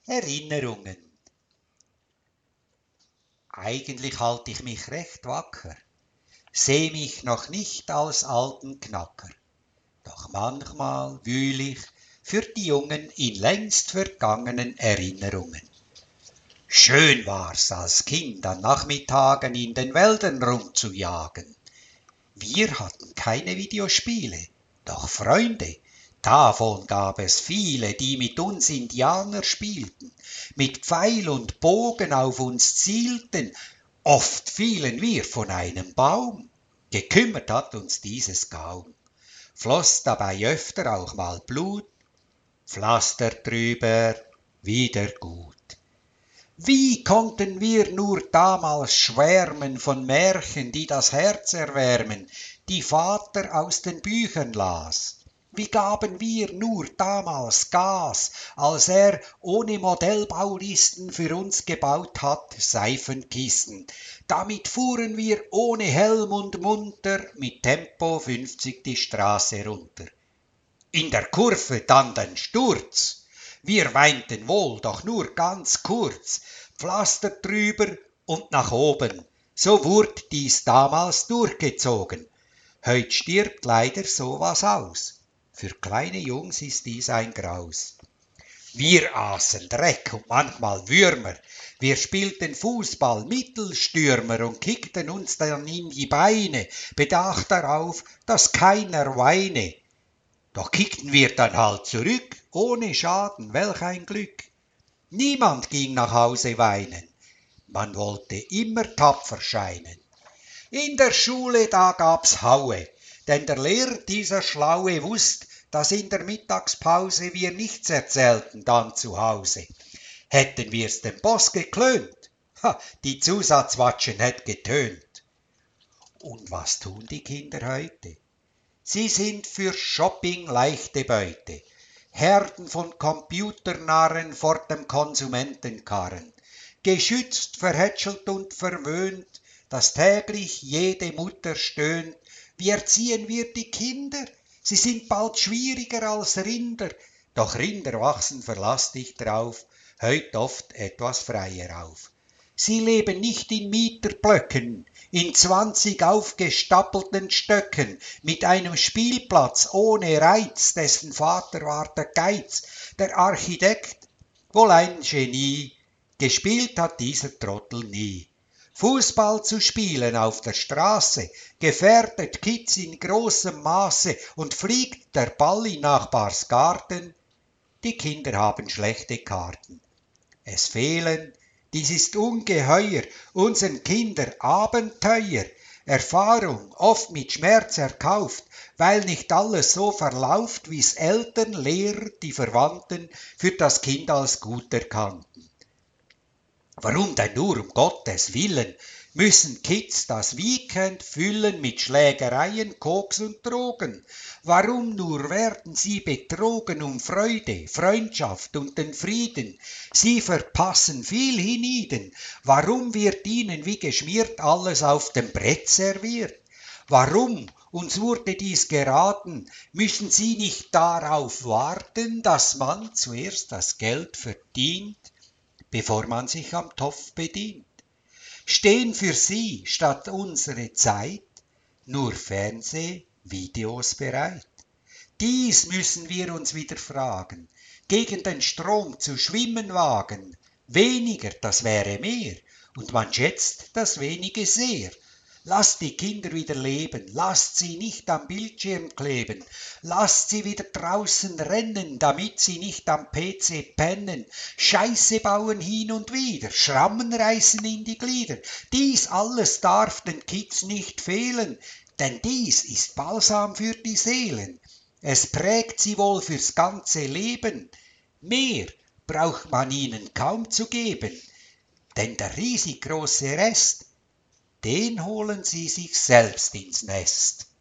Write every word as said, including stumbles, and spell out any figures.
Erinnerungen. Eigentlich halte ich mich recht wacker, seh mich noch nicht als alten Knacker. Doch manchmal wühl ich für die Jungen in längst vergangenen Erinnerungen. Schön war's als Kind an Nachmittagen in den Wäldern rumzujagen. Wir hatten keine Videospiele, doch Freunde, davon gab es viele, die mit uns Indianer spielten, mit Pfeil und Bogen auf uns zielten. Oft fielen wir von einem Baum, gekümmert hat uns dieses kaum. Floss dabei öfter auch mal Blut, Pflaster drüber, wieder gut. Wie konnten wir nur damals schwärmen von Märchen, die das Herz erwärmen, die Vater aus den Büchern las? Wie gaben wir nur damals Gas, als er ohne Modellbaulisten für uns gebaut hat, Seifenkisten. Damit fuhren wir ohne Helm und munter mit Tempo fünfzig die Straße runter. In der Kurve dann den Sturz. Wir weinten wohl, doch nur ganz kurz, Pflaster drüber und nach oben. So wurde dies damals durchgezogen. Heut stirbt leider sowas aus. Für kleine Jungs ist dies ein Graus. Wir aßen Dreck und manchmal Würmer. Wir spielten Fußball, Mittelstürmer und kickten uns dann in die Beine, bedacht darauf, dass keiner weine. Doch kickten wir dann halt zurück, ohne Schaden, welch ein Glück. Niemand ging nach Hause weinen, man wollte immer tapfer scheinen. In der Schule da gab's Haue, denn der Lehrer, dieser Schlaue, wusst, dass in der Mittagspause wir nichts erzählten dann zu Hause. Hätten wir's dem Boss geklönt, ha, die Zusatzwatschen hätt getönt. Und was tun die Kinder heute? Sie sind für Shopping leichte Beute, Herden von Computernarren vor dem Konsumentenkarren, geschützt, verhätschelt und verwöhnt, dass täglich jede Mutter stöhnt. Wie erziehen wir die Kinder? Sie sind bald schwieriger als Rinder, doch Rinder wachsen, verlass dich drauf, heut oft etwas freier auf. Sie leben nicht in Mieterblöcken, in zwanzig aufgestapelten Stöcken, mit einem Spielplatz ohne Reiz, dessen Vater war der Geiz, der Architekt, wohl ein Genie, gespielt hat dieser Trottel nie. Fußball zu spielen auf der Straße, gefährdet Kids in großem Maße und fliegt der Ball in Nachbars Garten, die Kinder haben schlechte Karten. Es fehlen, dies ist ungeheuer, unseren Kinder Abenteuer, Erfahrung, oft mit Schmerz erkauft, weil nicht alles so verlauft, wie's Eltern, Lehrer, die Verwandten für das Kind als gut erkannten. Warum denn nur um Gottes Willen müssen Kids das Weekend füllen mit Schlägereien, Koks und Drogen? Warum nur werden sie betrogen um Freude, Freundschaft und den Frieden? Sie verpassen viel hienieden. Warum wird ihnen wie geschmiert alles auf dem Brett serviert? Warum, uns wurde dies geraten, müssen sie nicht darauf warten, dass man zuerst das Geld verdient, bevor man sich am Topf bedient? Stehen für sie statt unsere Zeit nur Fernsehvideos bereit? Dies müssen wir uns wieder fragen, gegen den Strom zu schwimmen wagen. Weniger, das wäre mehr, und man schätzt das Wenige sehr. Lasst die Kinder wieder leben, lasst sie nicht am Bildschirm kleben, lasst sie wieder draußen rennen, damit sie nicht am P C pennen, Scheiße bauen hin und wieder, Schrammen reißen in die Glieder. Dies alles darf den Kids nicht fehlen, denn dies ist Balsam für die Seelen. Es prägt sie wohl fürs ganze Leben. Mehr braucht man ihnen kaum zu geben, denn der riesig große Rest, den holen sie sich selbst ins Nest.